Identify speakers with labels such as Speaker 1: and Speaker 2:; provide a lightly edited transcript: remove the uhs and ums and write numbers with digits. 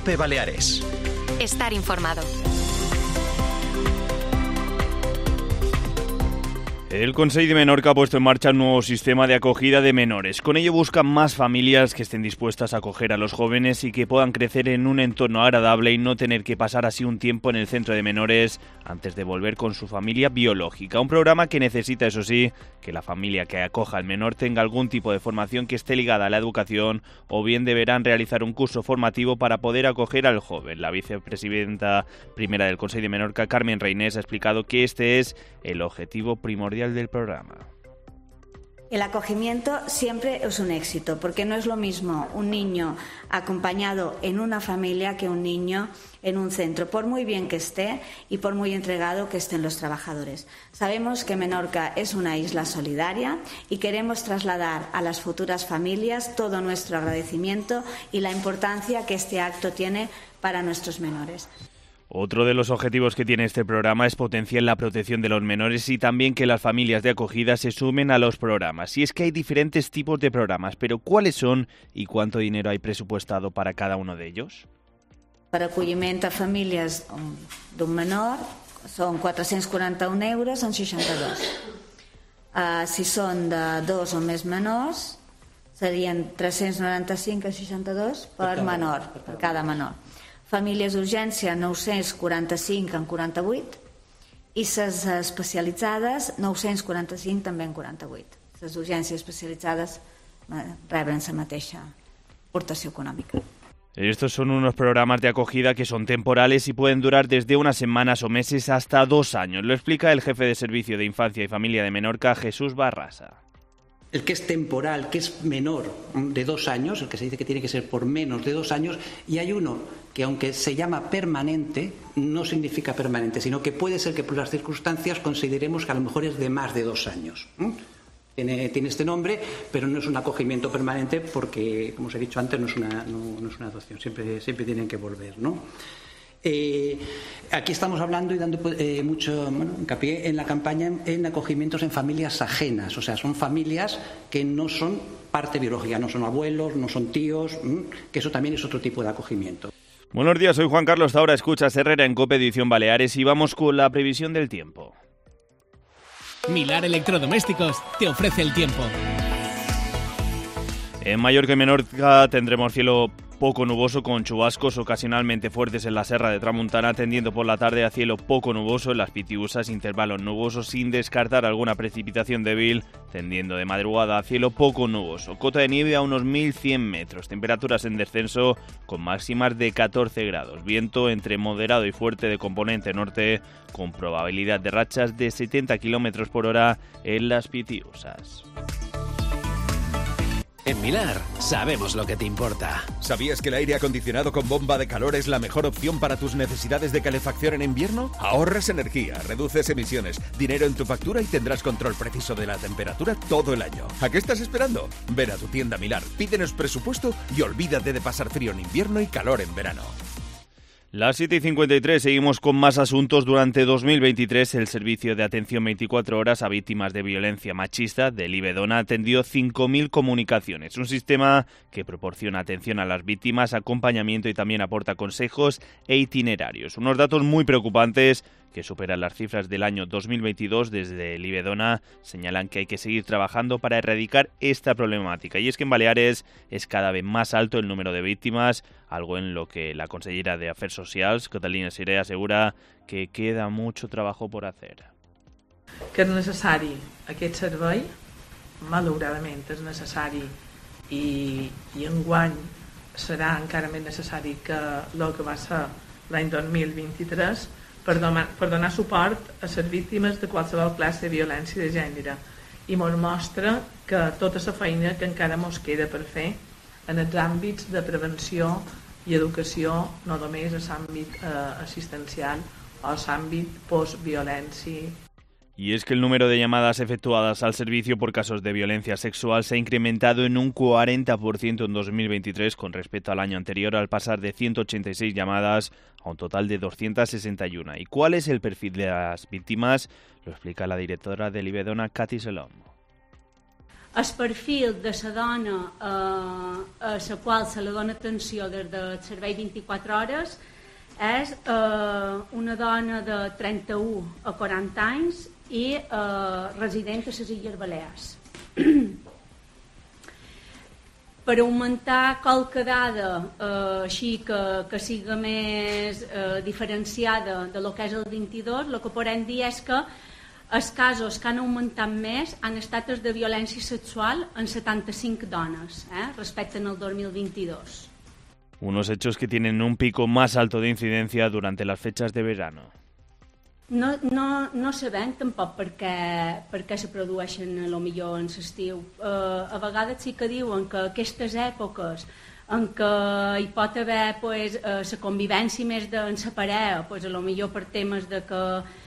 Speaker 1: COPE Baleares.
Speaker 2: Estar informado.
Speaker 3: El Consell de Menorca ha puesto en marcha un nuevo sistema de acogida de menores. Con ello buscan más familias que estén dispuestas a acoger a los jóvenes y que puedan crecer en un entorno agradable y no tener que pasar así un tiempo en el centro de menores antes de volver con su familia biológica. Un programa que necesita, eso sí, que la familia que acoja al menor tenga algún tipo de formación que esté ligada a la educación o bien deberán realizar un curso formativo para poder acoger al joven. La vicepresidenta primera del Consell de Menorca, Carmen Reinés, ha explicado que este es el objetivo primordial del programa.
Speaker 4: El acogimiento siempre es un éxito, porque no es lo mismo un niño acompañado en una familia que un niño en un centro, por muy bien que esté y por muy entregado que estén los trabajadores. Sabemos que Menorca es una isla solidaria y queremos trasladar a las futuras familias todo nuestro agradecimiento y la importancia que este acto tiene para nuestros menores.
Speaker 3: Otro de los objetivos que tiene este programa es potenciar la protección de los menores y también que las familias de acogida se sumen a los programas. Y es que hay diferentes tipos de programas, pero ¿cuáles son y cuánto dinero hay presupuestado para cada uno de ellos?
Speaker 4: Per acolliment a famílies d'un menor són 441 euros en 62. Si són de 2 o més menors, serien 395 en 62 per menor, per cada menor. Famílies d'urgència, 945 en 48, i les especialitzades, 945 també en 48. Les urgències especialitzades reben la mateixa aportació econòmica.
Speaker 3: Estos son unos programas de acogida que son temporales y pueden durar desde unas semanas o meses hasta 2 años. Lo explica el jefe de Servicio de Infancia y Familia de Menorca, Jesús Barrasa.
Speaker 5: El que es temporal, que es menor de 2 años, el que se dice que tiene que ser por menos de 2 años, y hay uno que aunque se llama permanente, no significa permanente, sino que puede ser que por las circunstancias consideremos que a lo mejor es de más de 2 años. Tiene este nombre, pero no es un acogimiento permanente porque, como os he dicho antes, no es una adopción, siempre tienen que volver, ¿no? Aquí estamos hablando y dando mucho hincapié en la campaña en acogimientos en familias ajenas, o sea, son familias que no son parte biológica, no son abuelos, no son tíos, que eso también es otro tipo de acogimiento.
Speaker 3: Buenos días, soy Juan Carlos Zaura, escuchas Herrera en COPE Edición Baleares y vamos con la previsión del tiempo.
Speaker 6: Milar Electrodomésticos te ofrece el tiempo.
Speaker 3: En Mallorca y Menorca tendremos cielo poco nuboso con chubascos ocasionalmente fuertes en la Serra de Tramuntana, tendiendo por la tarde a cielo poco nuboso en las Pitiusas, intervalos nubosos sin descartar alguna precipitación débil, tendiendo de madrugada a cielo poco nuboso. Cota de nieve a unos 1100 metros, temperaturas en descenso con máximas de 14 grados, viento entre moderado y fuerte de componente norte con probabilidad de rachas de 70 km por hora en las Pitiusas.
Speaker 7: En Milar sabemos lo que te importa.
Speaker 1: ¿Sabías que el aire acondicionado con bomba de calor es la mejor opción para tus necesidades de calefacción en invierno? Ahorras energía, reduces emisiones, dinero en tu factura y tendrás control preciso de la temperatura todo el año. ¿A qué estás esperando? Ven a tu tienda Milar, pídenos presupuesto y olvídate de pasar frío en invierno y calor en verano.
Speaker 3: Las 7:53, seguimos con más asuntos. Durante 2023, el Servicio de Atención 24 Horas a Víctimas de Violencia Machista del IBEDONA atendió 5.000 comunicaciones. Un sistema que proporciona atención a las víctimas, acompañamiento y también aporta consejos e itinerarios. Unos datos muy preocupantes que superan las cifras del año 2022. Desde el IBEDONA señalan que hay que seguir trabajando para erradicar esta problemática. Y es que en Baleares es cada vez más alto el número de víctimas, algo en lo que la consellera de Afers Socials, Catalina Siré, asegura que queda mucho trabajo por hacer.
Speaker 8: Que és necessari aquest servei, malauradament és necessari i enguany serà encara més necessari que el que va ser l'any 2023 per donar suport a les víctimes de qualsevol classe de violència de gènere i ens mostra que tota la feina que encara ens queda per fer en els àmbits de prevenció i educació, no només a l'àmbit assistencial o a l'àmbit post-violència.
Speaker 3: Y es que el número de llamadas efectuadas al servicio por casos de violencia sexual se ha incrementado en un 40% en 2023 con respecto al año anterior, al pasar de 186 llamadas a un total de 261. ¿Y cuál es el perfil de las víctimas? Lo explica la directora del IBEDONA, Katy Selom.
Speaker 2: El perfil de la dona a la qual se li dona atenció des del servei 24 hores és una dona de 31 a 40 anys i resident a les Illes Balears. Per augmentar qualque dada així que sigui més diferenciada de lo que és el 22, el que podem dir és que els casos que han augmentat més han estat els de violència sexual en 75 dones respecte al 2022.
Speaker 3: Unos hechos que tienen un pico más alto de incidencia durante las fechas de verano.
Speaker 2: No sabem tampoc per què se produeixen potser en l'estiu. A vegades sí que diuen que aquestes èpoques en què hi pot haver la convivència més en la parella, potser per temes de que